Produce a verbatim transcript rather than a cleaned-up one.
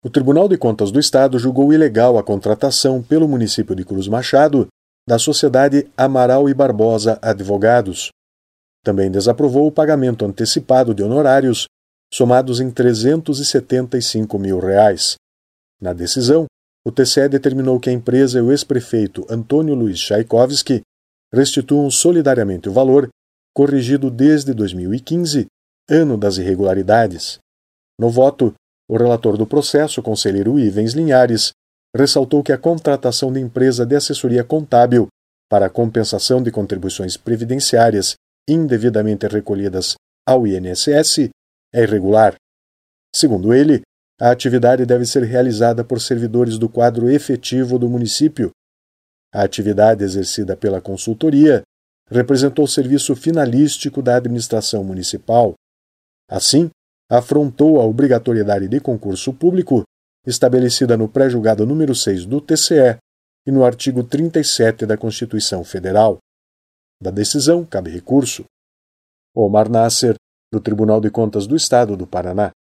O Tribunal de Contas do Estado julgou ilegal a contratação pelo município de Cruz Machado da sociedade Amaral e Barbosa Advogados. Também desaprovou o pagamento antecipado de honorários, somados em trezentos e setenta e cinco mil reais. Na decisão, o T C E determinou que a empresa e o ex-prefeito Antônio Luiz Tchaikovsky restituam solidariamente o valor, corrigido desde dois mil e quinze, ano das irregularidades. No voto, o relator do processo, o conselheiro Ivens Linhares, ressaltou que a contratação de empresa de assessoria contábil para a compensação de contribuições previdenciárias indevidamente recolhidas ao I N S S é irregular. Segundo ele, a atividade deve ser realizada por servidores do quadro efetivo do município. A atividade exercida pela consultoria representou o serviço finalístico da administração municipal. Assim, afrontou a obrigatoriedade de concurso público estabelecida no pré-julgado número seis do T C E e no artigo trinta e sete da Constituição Federal. Da decisão cabe recurso. Omar Nasser, do Tribunal de Contas do Estado do Paraná.